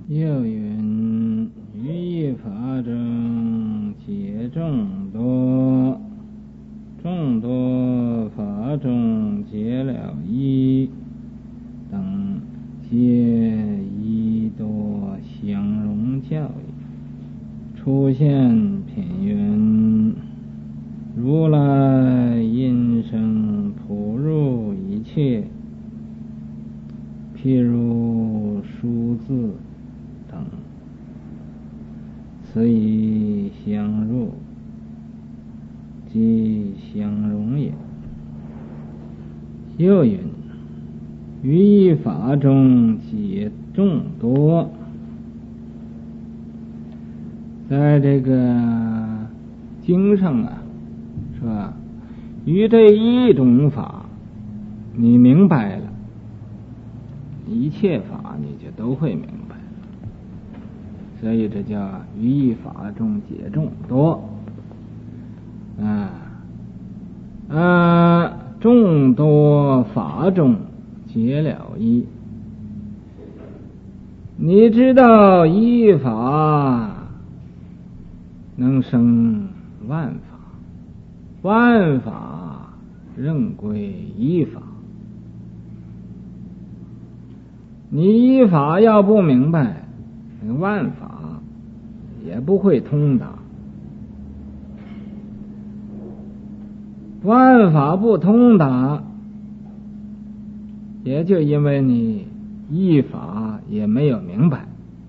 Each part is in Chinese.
又云：于一法中皆众多，众多法中皆了一，等皆一多相容教义。出现品云：如来因声普入一切，譬如数字等，此以相入，即相容也。又云：于一法中皆众多。在这个经上啊，是吧？于这一种法，你明白了，一切法你就都会明白了，所以这叫于一法中皆众多。众多法中皆了一。你知道一法能生万法，万法仍归一法。你一法要不明白，万法也不会通达。万法不通达，也就因为你一法也没有明白。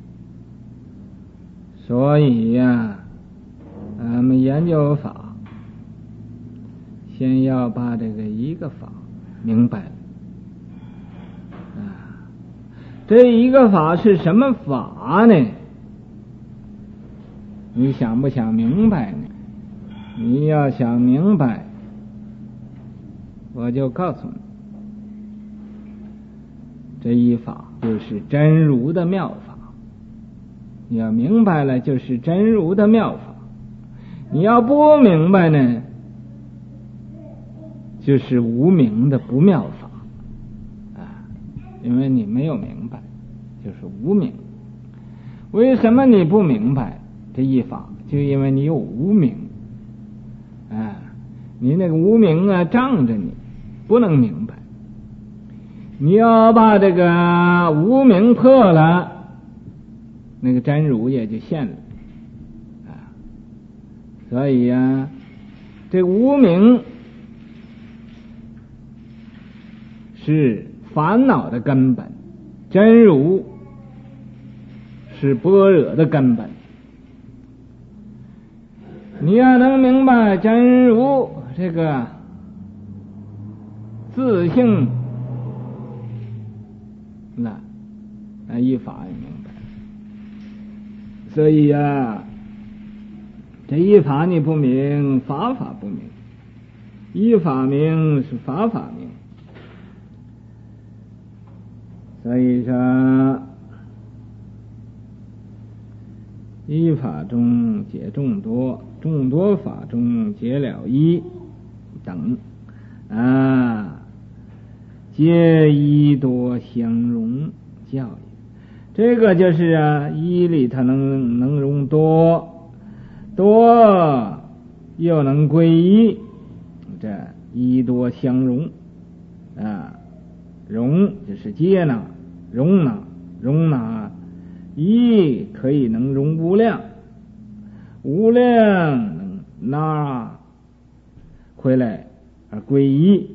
所以呀，咱们研究法，先要把这个一个法明白了。这一个法是什么法呢？你想不想明白呢？你要想明白，我就告诉你，这一法就是真如的妙法。你要明白了，就是真如的妙法。你要不明白呢，就是无明的不妙法。因为你没有明白，就是无明。为什么你不明白这一法？就因为你有无明。你那个无明啊，障着你，不能明白。你要把这个无明破了，那个真如也就现了。所以啊，这无明是烦恼的根本，真如是般若的根本。你要能明白真如这个自性，那一法也明白。所以啊，这一法你不明，法法不明；一法明是法法明。所以说，一法中皆众多，众多法中皆了一等，皆一多相容教义。这个就是一里它能容多，多又能归一，这一多相容容就是接纳，容纳一可以能容无量，无量能拿回来而归一。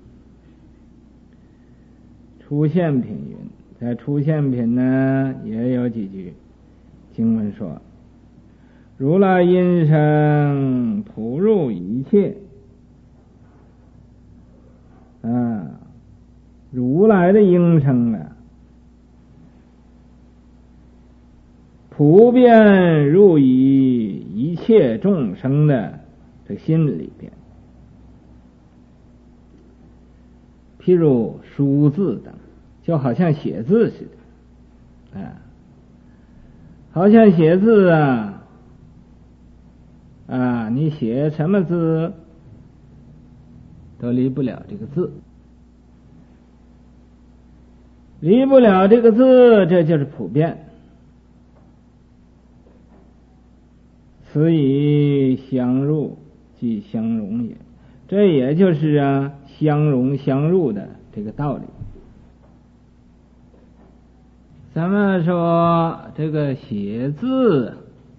出现品云，在出现品呢也有几句经文说：如来因声普入一切。如来的音声啊，普遍入于一切众生的这心里边，譬如书字等，就好像写字似的，好像写字你写什么字都离不了这个字，离不了这个字，这就是普遍。 此以相入即相融也。这也就是相融相入的这个道理。咱们说这个写字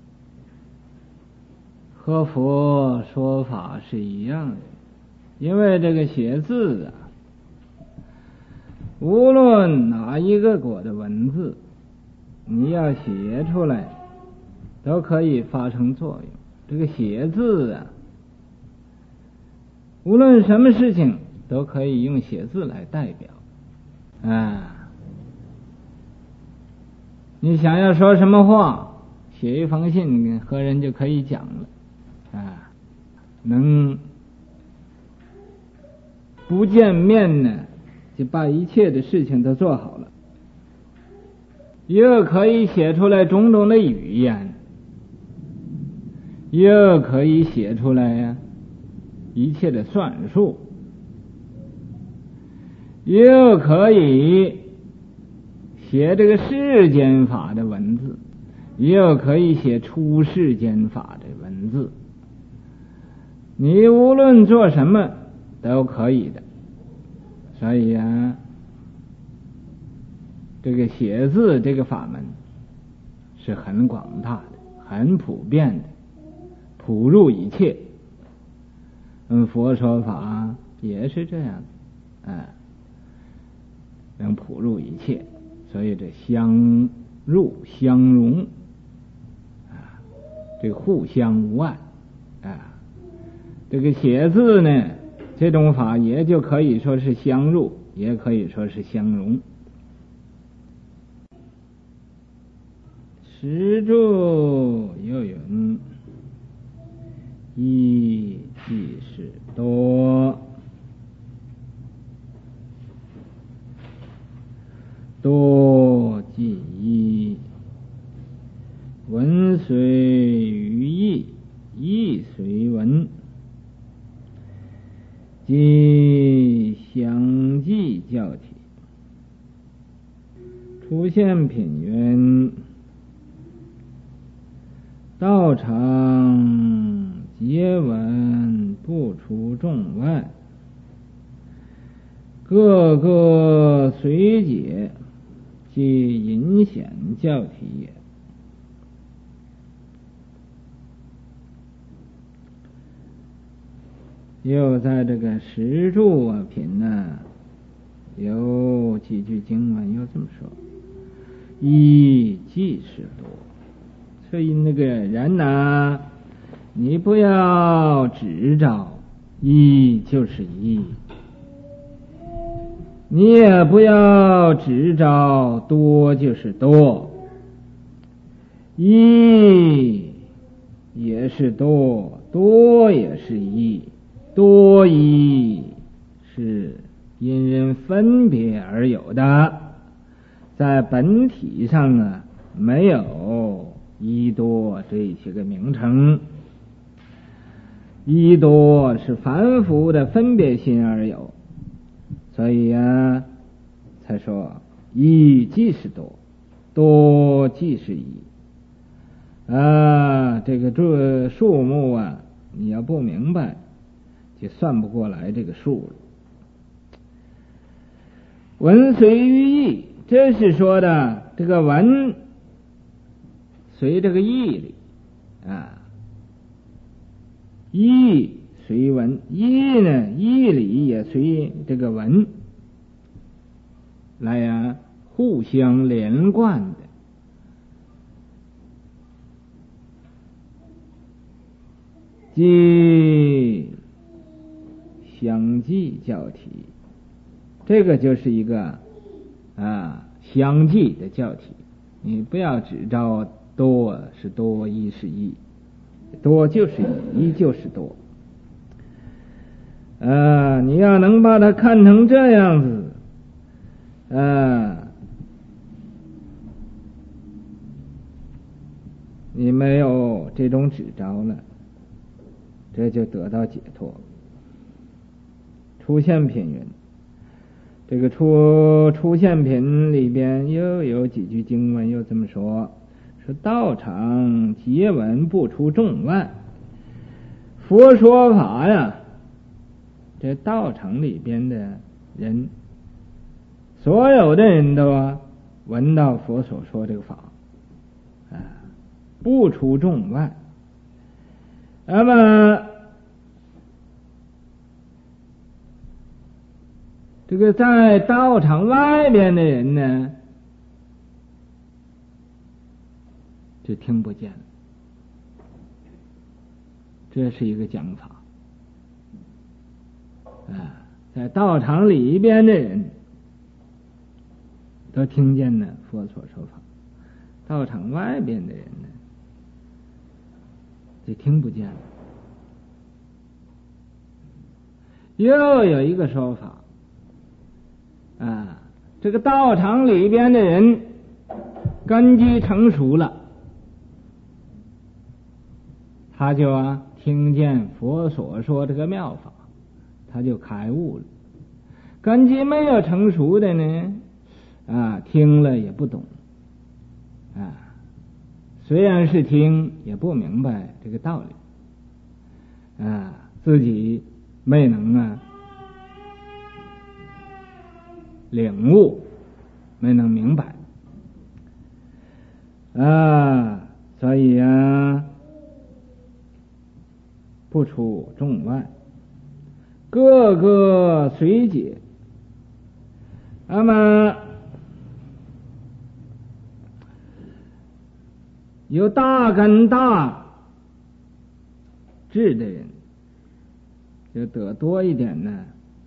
和佛说法是一样的，因为这个写字无论哪一个国的文字，你要写出来都可以发生作用。这个写字无论什么事情都可以用写字来代表你想要说什么话，写一封信和人就可以讲了能不见面呢就把一切的事情都做好了，又可以写出来种种的语言，又可以写出来一切的算术，又可以写这个世间法的文字，又可以写出世间法的文字，你无论做什么都可以的。所以这个写字这个法门是很广大的，很普遍的，普入一切。佛说法也是这样能普入一切。所以这相入相融这互相无碍这个写字呢，这种法也就可以说是相入，也可以说是相融。实注又云：一即是多，多即一，文随于意，意随文，即相继教体。出现品云：道场皆闻不出众外，各个随解，即隐显教体也。又在这个实注品有几句经文又这么说：一即是多。所以那个人你不要只找一就是一，你也不要只找多就是多，一也是多，多也是一，多一是因人分别而有的，在本体上没有一多这些个名称，一多是凡夫的分别心而有，所以才说一即是多，多即是一这个数目你要不明白就算不过来这个数了。文随于意，这是说的这个文随这个意里意随文，意呢意里也随这个文来互相连贯的。即相继教体，这个就是一个相继的教体。你不要只照多是多，一是一，多就是一，一就是多。你要能把它看成这样子，你没有这种执着了，这就得到解脱。出现品云，这个出现品里边又有几句经文又这么说说道场结文不出众万，佛说法呀，这道场里边的人，所有的人都闻到佛所说这个法不出众万。那么这个在道场外边的人呢，就听不见了。这是一个讲法在道场里边的人都听见了佛所说法，道场外边的人呢就听不见了。又有一个说法这个道场里边的人根基成熟了，他就听见佛所说这个妙法，他就开悟了。根基没有成熟的呢听了也不懂虽然是听也不明白这个道理自己没能领悟，没能明白所以不出众万，个个随解。那么有大根大智的人就得多一点呢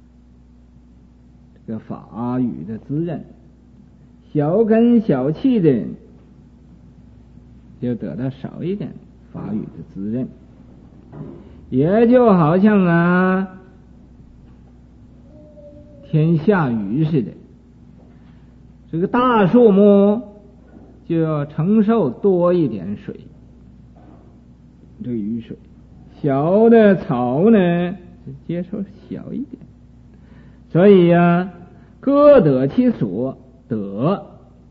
这个法语的滋润，小根小气的人就得到少一点法语的滋润。也就好像天下雨似的，这个大树木就要承受多一点水，这个雨水，小的草呢就接受小一点。所以各得其所得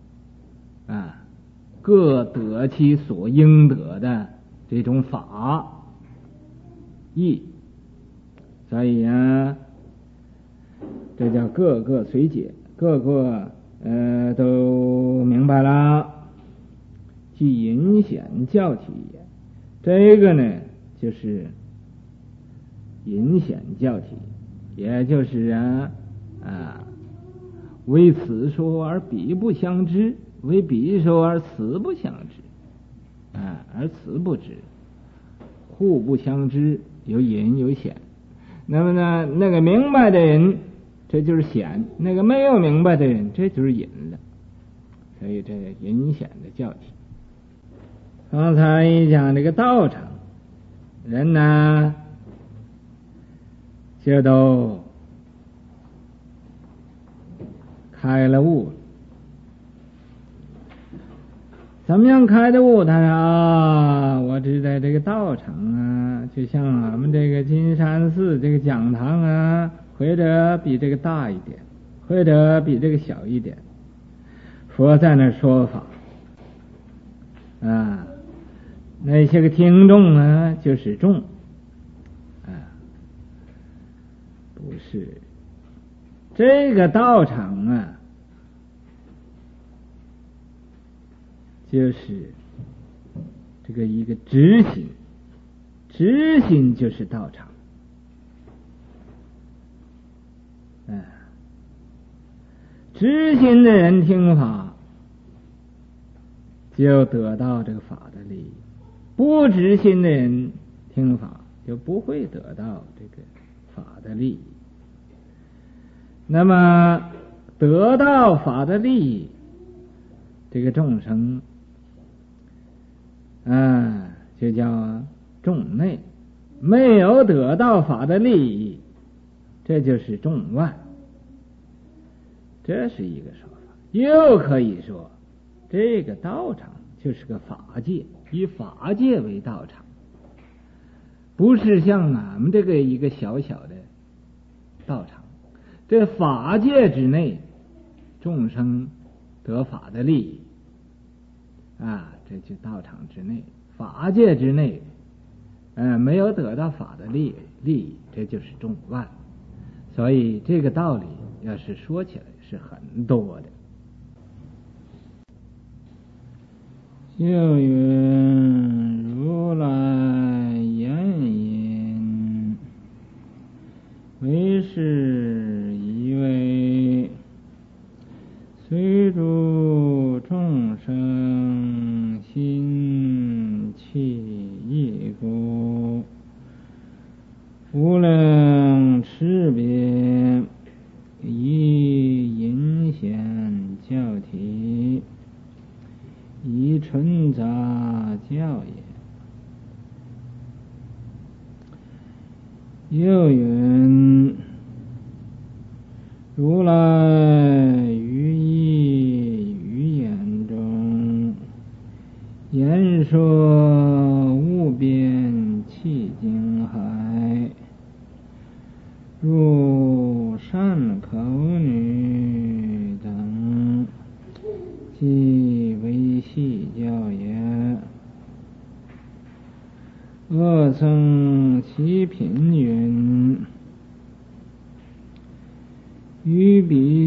各得其所应得的这种法义。所以这叫各个随解，各个都明白了。即隐显教体也，这个呢就是隐显教体，也就是为此说而彼不相知，为彼说而此不相知而此不知，互不相知，有隐有显。那么呢，那个明白的人这就是显，那个没有明白的人这就是隐了。所以这隐显的教体。刚才讲这个道场人呢就都开了悟了。怎么样开的悟？他说我只在这个道场就像俺们这个金山寺这个讲堂或者比这个大一点，或者比这个小一点，佛在那说法那些个听众就是众不是这个道场就是这个一个执行，执行就是道场执行的人听法就得到这个法的利益，不执行的人听法就不会得到这个法的利益。那么得到法的利益，这个众生就叫众内；没有得到法的利益，这就是众外。这是一个说法。又可以说这个道场就是个法界，以法界为道场，不是像俺们这个一个小小的道场。这法界之内，众生得法的利益这就道场之内，法界之内，没有得到法的利益，这就是众万。所以这个道理要是说起来是很多的。就云如来言因，为是一味，随诸众生心气意故，无量持别，以隐显教体，以纯杂教也。又云如来于意语言中，言说无边契经海，如善口女等，即为细教也。恶僧其品云，于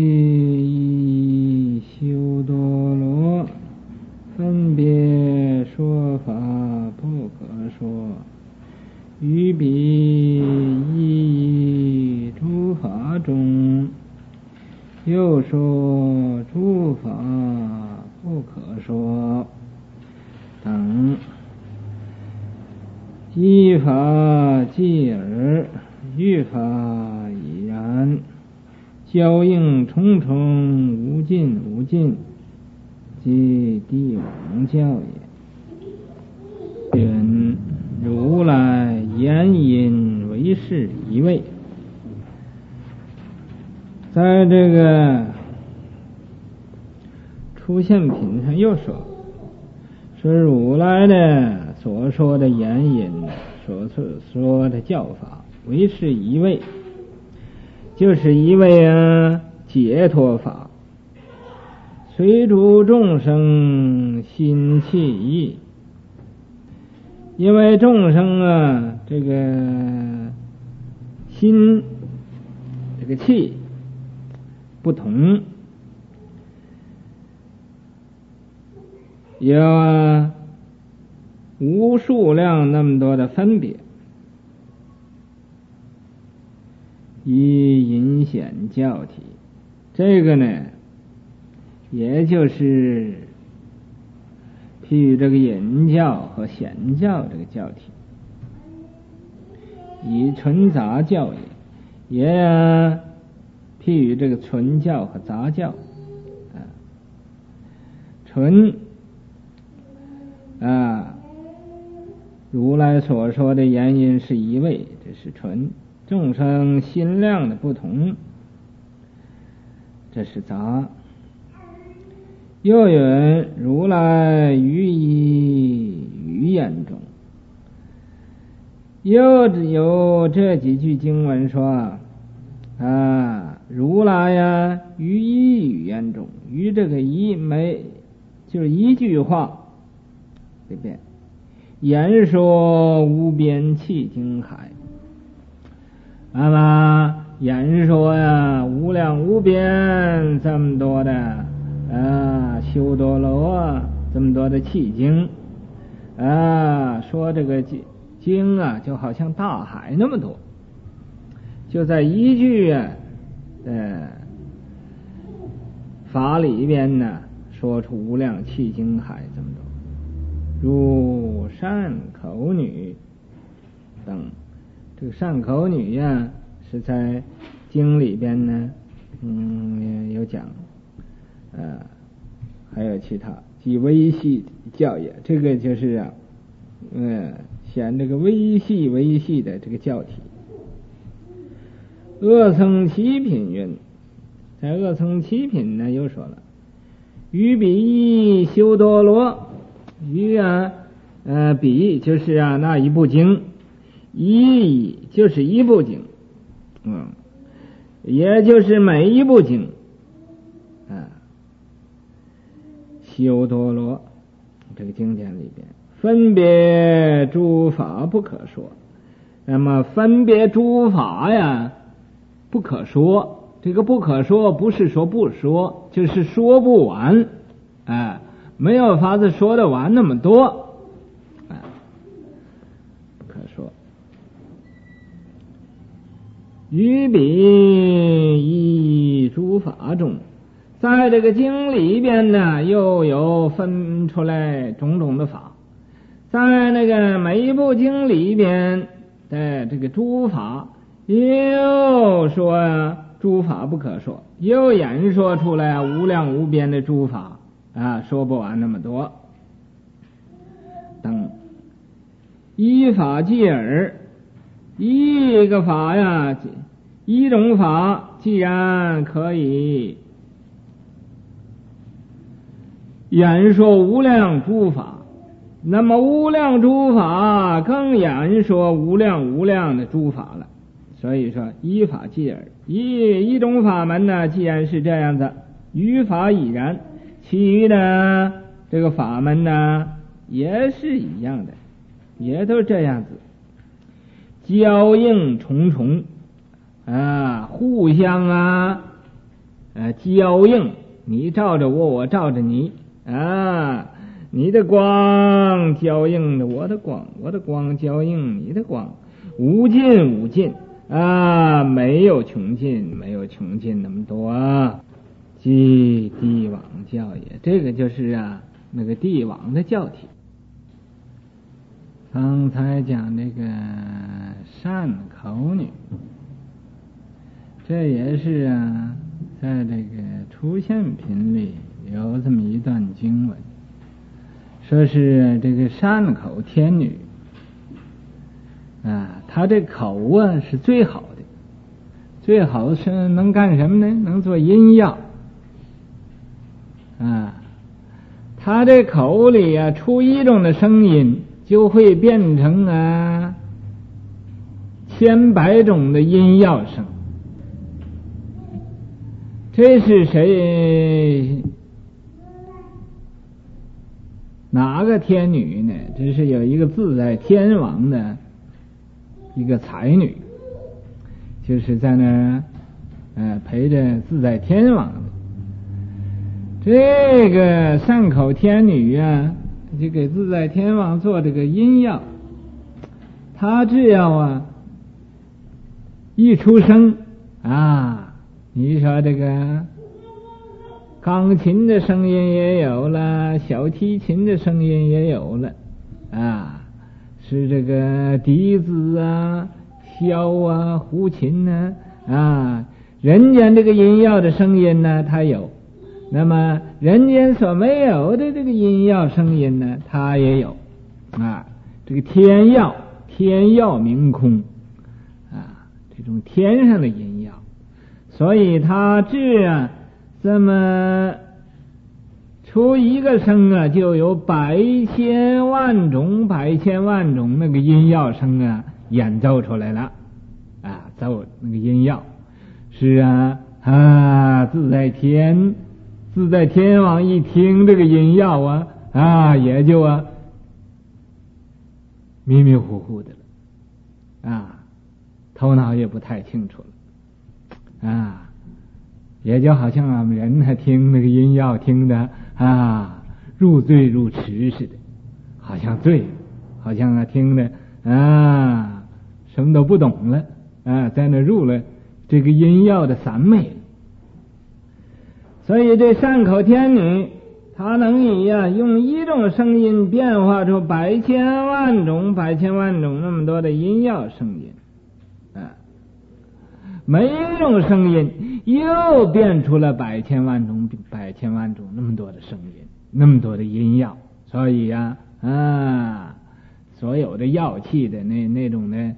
彼修多罗，分别说法不可说，于彼一诸法中，又说诸法不可说等，依法继耳，欲法已然，交应重重，无尽无尽，即帝王教也。云如来言因为是一味。在这个出现品上又说如来的所说的言因，所说的教法，为是一味，就是一味解脱法，随诸众生心气意。因为众生这个心这个气不同，有无数量那么多的分别，以隐显教体。这个呢，也就是譬喻这个隐教和显教这个教体，以纯杂教也譬喻这个纯教和杂教。纯如来所说的言因是一味，这是纯；众生心量的不同，这是杂。又云如来于一语言中，又有这几句经文说如来于一语言中，于这个一没就是一句话里边言说无边契经海，那么言说无量无边这么多的修多罗这么多的契经说这个经就好像大海那么多，就在一句法里边呢，说出无量契经海这么多，如善口女等。这个善口女是在经里边呢有讲还有其他即微细教也。这个就是显这个微细的这个教体。恶僧七品云，在恶僧七品呢又说了，于彼修多罗，于彼就是那一部经，一就是一部经，也就是每一部经修多罗这个经典里边，分别诸法不可说。那么分别诸法呀，不可说。这个不可说，不是说不说，就是说不完，没有法子说得完那么多，不可说。于彼诸法中，在这个经里边呢，又有分出来种种的法，在那个每一部经里边的这个诸法，又说诸法不可说，又演说出来无量无边的诸法说不完那么多。等依法即耳，一个法呀，一种法既然可以演说无量诸法，那么无量诸法更演说无量无量的诸法了。所以说依法即耳，一种法门呢，既然是这样子，于法已然，其余的这个法门呢也是一样的，也都这样子，交应重重互相交应，你照着我，我照着你你的光交应着我的光，我的光交应你的光，无尽无尽没有穷尽，没有穷尽那么多即帝王教也。这个就是那个帝王的教体。刚才讲这个善口女，这也是在这个出现品里有这么一段经文，说是这个善口天女她这口是最好的，最好是能干什么呢？能做音药她这口里出一种的声音，就会变成千百种的音药声。这是谁？哪个天女呢？这是有一个自在天王的一个才女，就是在那陪着自在天王的这个善口天女就给自在天王做这个音药。他只要一出声你说这个钢琴的声音也有了，小提琴的声音也有了是这个笛子箫胡琴人间这个音药的声音呢它有，那么人间所没有的这个音药声音呢它也有这个天药明空这种天上的音药，所以它治这么出一个声就有百千万种那个音药声演奏出来了奏那个音药是自在天王一听这个音药也就迷迷糊糊的了头脑也不太清楚了也就好像人听那个音药听的入醉入池似的，好像醉了，好像听的什么都不懂了在那入了这个音药的散美。所以这善口天女她能以用一种声音变化出百千万种那么多的音药声音每一种声音又变出了百千万种那么多的声音，那么多的音药。所以所有的药器的那种的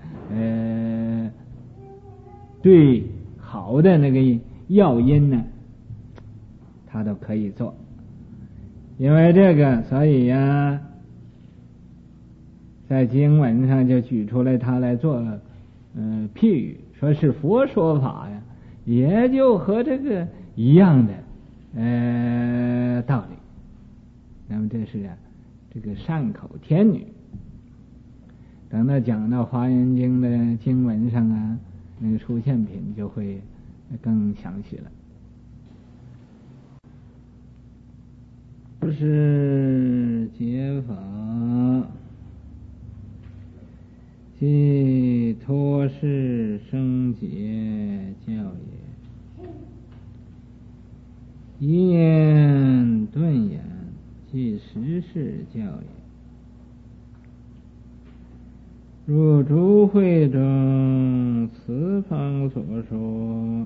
最好的那个药音呢他都可以做。因为这个所以在经文上就举出来他来做譬喻，说是佛说法也就和这个一样的道理。那么这是这个善口天女。等到讲到华严经的经文上啊，那个出现品就会更详细了。不是解法，即托事生解教也。一念顿言，即实事教也。入诸会中，此方所说，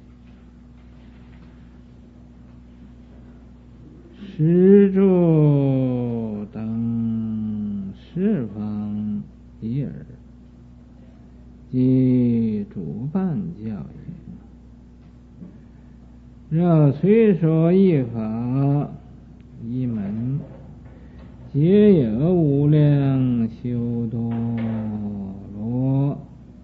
实住等十方一耳，即主办教也。若虽说一法一门，皆有无量修多罗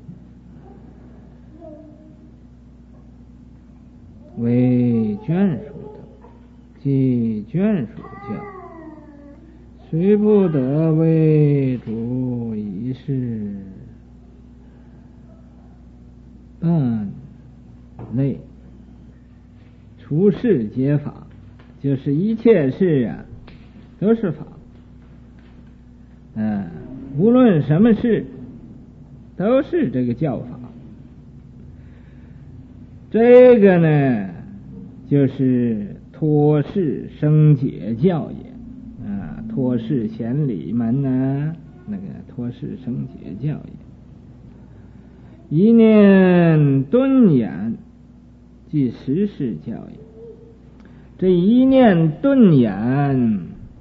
为眷属等，即眷属教，虽不得为主一事办类。除事皆法，就是一切事啊都是法。无论什么事都是这个教法。这个呢就是托事生解教也。托事显理门呢，那个托事生解教也。一念顿言，即实事教也。这一念顿言，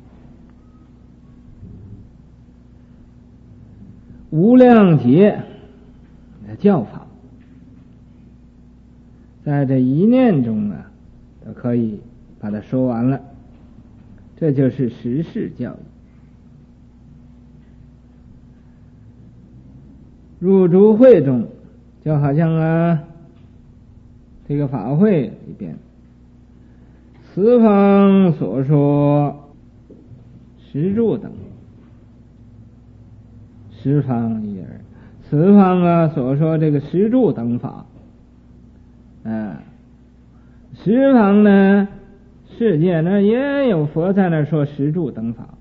无量劫的教法，在这一念中啊，都可以把它说完了。这就是实事教育。入诸会中，就好像啊，这个法会里边，此方所说实住等，十方一耳。此方啊所说这个实住等法，十方呢，世界呢也有佛在那说实住等法，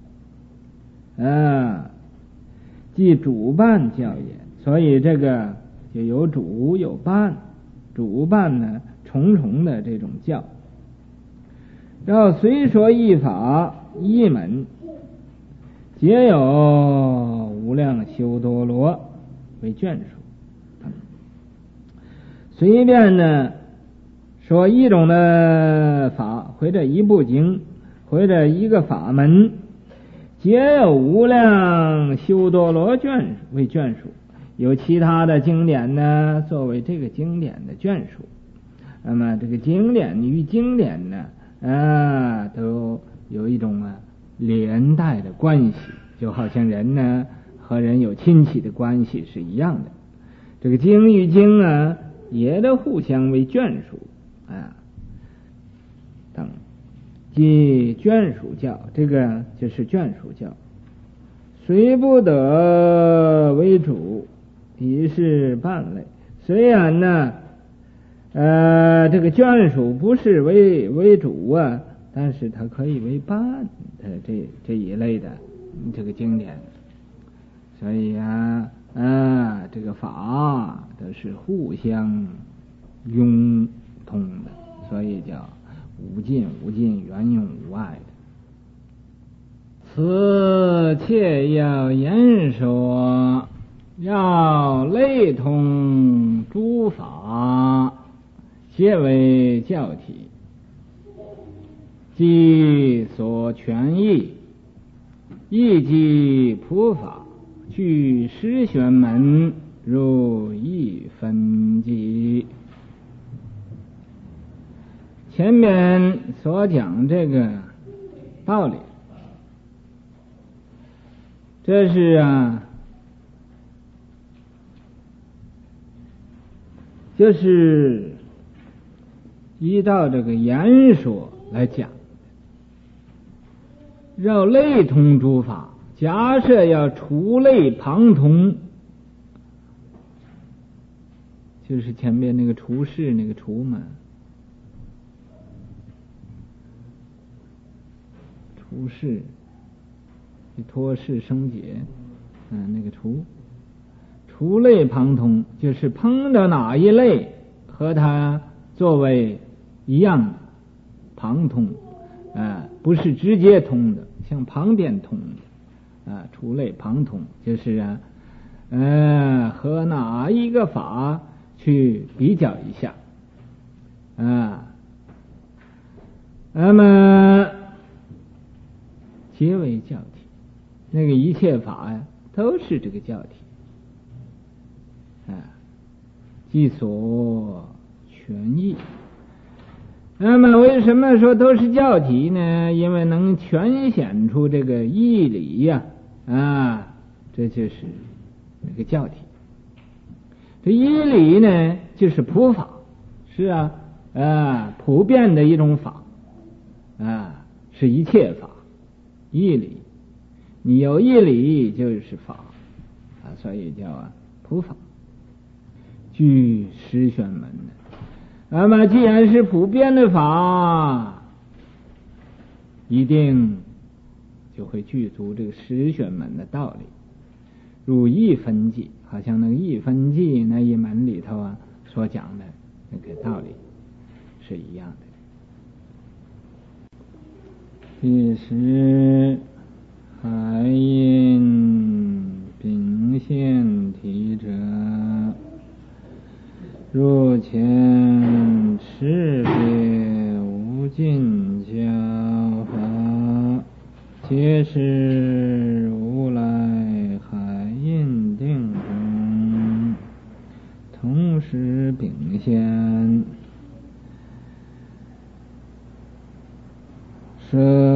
即主办教也。所以这个就有主有办，主办呢重重的这种教。然后虽说一法一门，皆有无量修多罗为眷属。随便呢说一种的法，或者一部经，或者一个法门，皆有无量修多罗为眷属。有其他的经典呢作为这个经典的眷属。那么这个经典与经典呢都有一种连带的关系，就好像人呢和人有亲戚的关系是一样的。这个经与经啊也都互相为眷属等，即眷属教，这个就是眷属教。虽不得为主，一事办类。虽然呢这个眷属不是为主啊，但是它可以为伴这一类的这个经典。所以这个法都是互相拥通的，所以叫无尽无尽，圆用无碍的。此切要言说，要类通诸法，皆为教体，即所权益，亦即普法，据十玄门，如一分际。前面所讲这个道理，这是就是依照这个言说来讲。 绕类通诸法，假设要除类旁通，就是前面那个除世那个除嘛，除世脱世生解，那个除类旁通，就是碰到哪一类和它作为一样旁通，不是直接通的，向旁边通的，除类旁通，就是和哪一个法去比较一下，那么皆为教体，那个一切法呀，都是这个教体，即所全义。那么为什么说都是教体呢？因为能全显出这个义理呀，这就是那个教体。这义理呢，就是普法，是普遍的一种法，是一切法，义理。你有义理就是法，所以叫普法。据十玄门的，那么既然是普遍的法，一定就会具足这个十玄门的道理。如一分记，好像那个一分记那一门里头所讲的那个道理是一样的。第十海因秉现体者，若前识别无尽教法，皆是如来海印定中同时秉现，摄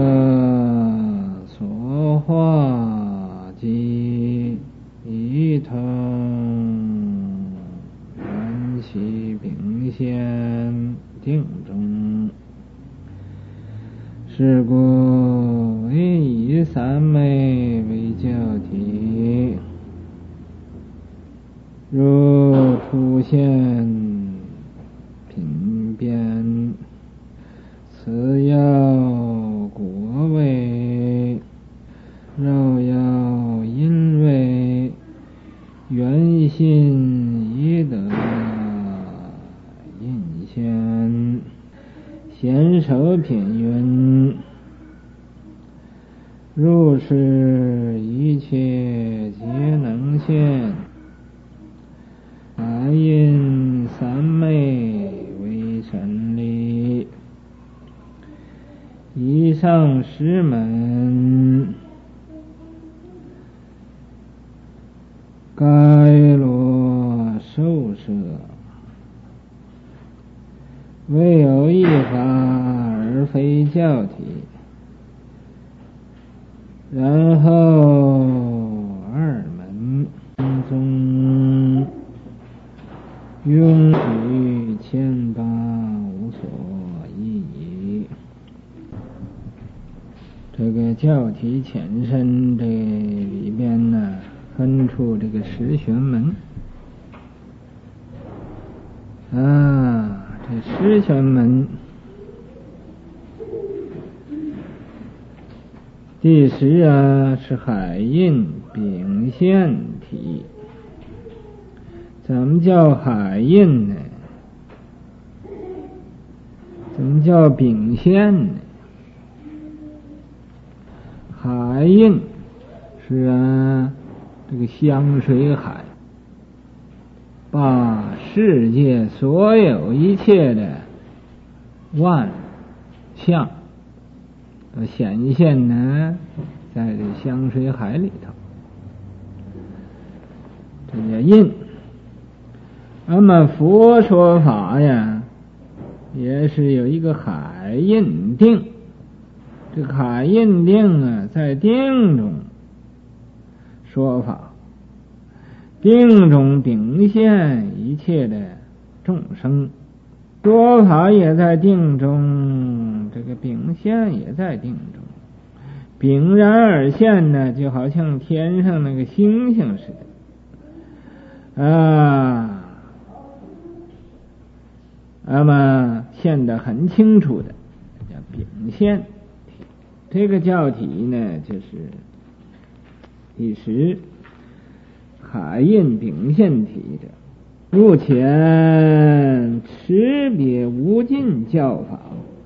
所化即一同缘起秉现定中，是故为以三昧为教体。若出现品变，此要果位，若要因为，缘心已得印现。显手品云：如是一切皆能现，海因三昧为神力。以上十门，该罗受摄，唯有一法而非教体。然后二门中允许千八无所异议。这个教体前身这里边呢，分出这个十玄门这十玄门第十是海印秉现体。怎么叫海印呢？怎么叫秉现呢？海印是这个香水海，把世界所有一切的万象都显现呢在这香水海里头，这叫印。那么佛说法呀，也是有一个海印定。这个海印定在定中说法，定中秉现一切的众生，说法也在定中，这个秉现也在定中。 炳然而现呢，就好像天上那个星星似的那么现得很清楚的，叫炳现体。这个教体呢，就是第10海印炳现体者，目前持别无尽教法。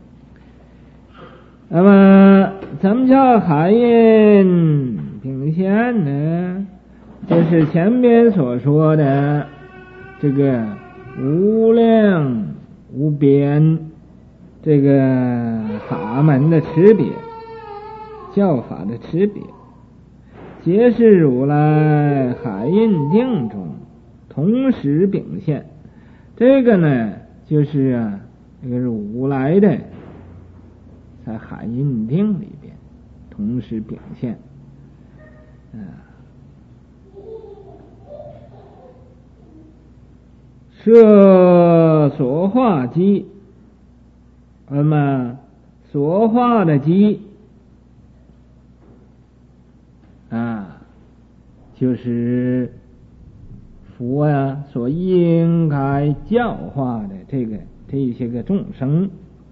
那么怎么叫海印炳现呢？就是前边所说的这个无量无边这个法门的持别，教法的持别，皆是如来海印定中同时秉现。这个呢，就是这个如来的在海印定里边同时秉现设所化机，那么所化的机就是佛所应该教化的这些个众生，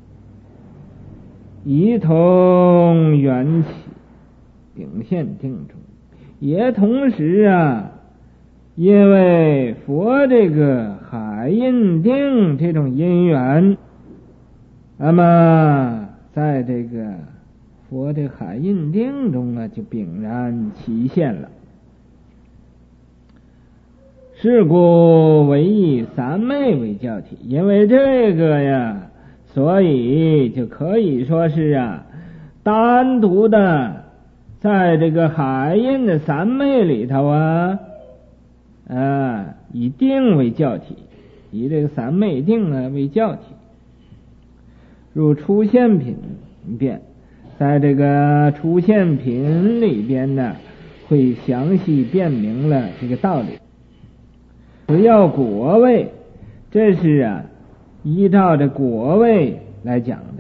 一同缘起秉现定中，也同时因为佛这个海印定这种因缘，那么在这个佛的海印定中就炳然其现了。是故为以三昧为教体，因为这个所以就可以说是单独的在这个海印的三昧里头以定为教体，以这个三昧定为教体。如出现品便在这个出现品里边会详细辨明了这个道理。只要果位，这是依照着果位来讲的。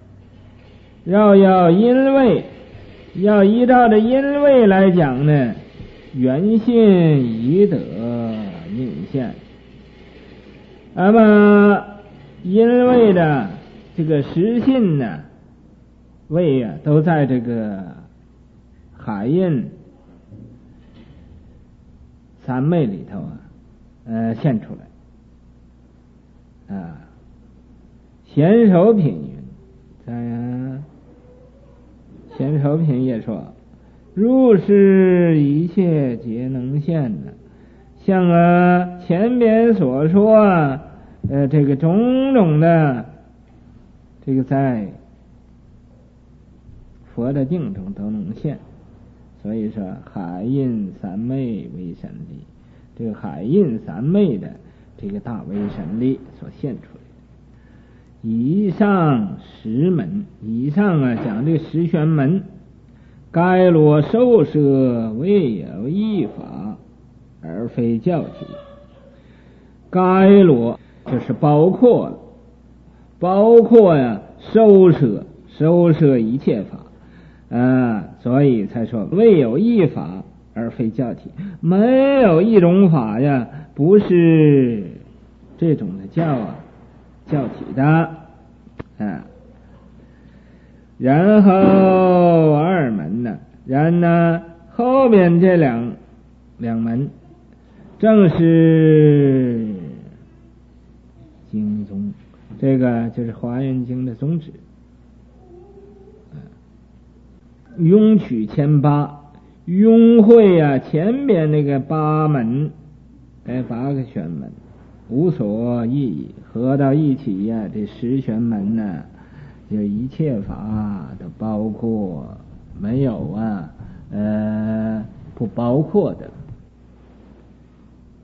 要因位，要依照着因位来讲呢，缘信已得应现。那么因位的这个实信位都在这个海印三昧里头现出来贤首品云，在贤首品也说，入世一切皆能现像前边所说这个种种的这个在佛的定中都能现。所以说海印三昧为神力，这个海印三昧的这个大威神力所现出来的。以上10门，以上讲这个10玄门，该罗受舍未有一法，而非教体。该罗就是包括了，收摄一切法所以才说未有一法而非教体，没有一种法不是这种的教体的然后2门后面这两门正是经宗，这个就是华严经的宗旨。拥取18，拥会前边那个8门8个玄门无所异议，合到一起这10玄门就一切法都包括，没有不包括的。